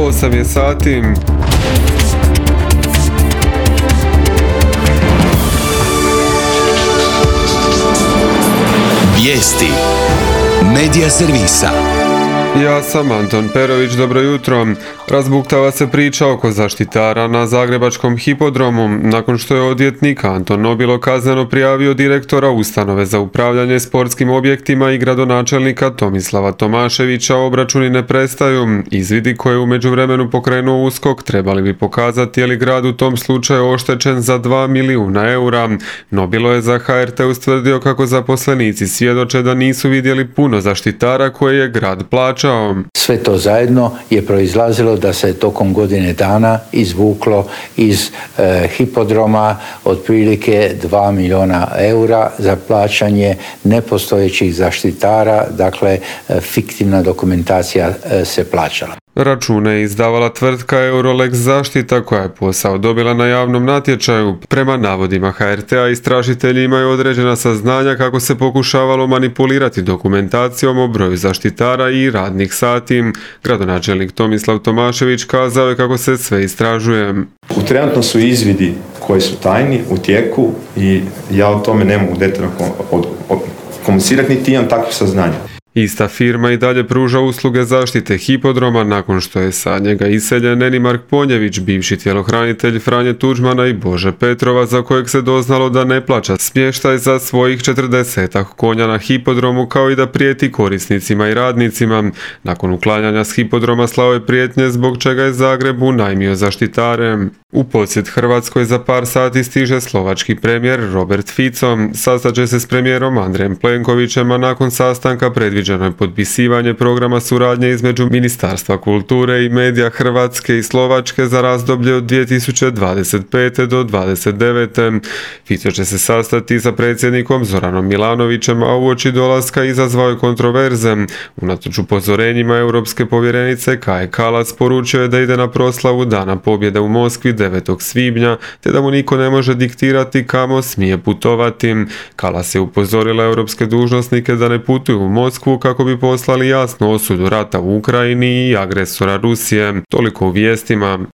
8 je sati. Vijesti Medija servisa. Ja sam Anton Perović, dobro jutro. Razbuktava se priča oko zaštitara na zagrebačkom hipodromu nakon što je odvjetnik Anton Nobilo kazneno prijavio direktora ustanove za upravljanje sportskim objektima i gradonačelnika Tomislava Tomaševića. Obračuni ne prestaju. Izvidi koje je u međuvremenu pokrenuo USKOK trebali bi pokazati je li grad u tom slučaju oštećen za 2 milijuna eura. Nobilo je za HRT ustvrdio kako zaposlenici svjedoče da nisu vidjeli puno zaštitara koje je grad plaćao. Sve to zajedno je proizlazilo da se tokom godine dana izvuklo iz hipodroma otprilike 2 milijuna eura za plaćanje nepostojećih zaštitara, dakle fiktivna dokumentacija se plaćala. Račune je izdavala tvrtka Eurolex Zaštita koja je posao dobila na javnom natječaju. Prema navodima HRT-a istražitelji imaju određena saznanja kako se pokušavalo manipulirati dokumentacijom o broju zaštitara i radnih sati. Gradonačelnik Tomislav Tomašević kazao je kako se sve istražuje. Trenutno su izvidi koji su tajni u tijeku i ja o tome ne mogu detaljno komunicirati niti imam takvih saznanja. Ista firma i dalje pruža usluge zaštite hipodroma nakon što je sa njega iseljen Enimark Ponjević, bivši tjelohranitelj Franje Tuđmana i Bože Petrova, za kojeg se doznalo da ne plaća smještaj za svojih 40 konja na hipodromu, kao i da prijeti korisnicima i radnicima. Nakon uklanjanja s hipodroma slao je prijetnje zbog čega je Zagreb unajmio zaštitare. U posjet Hrvatskoj za par sati stiže slovački premijer Robert Fico. Sastat će se s premijerom Andrejem Plenkovićem, a nakon sastanka predviđeno je potpisivanje programa suradnje između Ministarstva kulture i medija Hrvatske i Slovačke za razdoblje od 2025. do 2029. Fico će se sastati sa predsjednikom Zoranom Milanovićem, a uoči dolaska izazvao je kontroverze. Unatoč upozorenjima europske povjerenice Kaje Kalas poručio je da ide na proslavu Dana pobjede u Moskvi 9. svibnja, te da mu niko ne može diktirati kamo smije putovati. Kalas je upozorila europske dužnosnike da ne putuju u Moskvu kako bi poslali jasnu osudu rata u Ukrajini i agresora Rusije. Toliko u vijestima.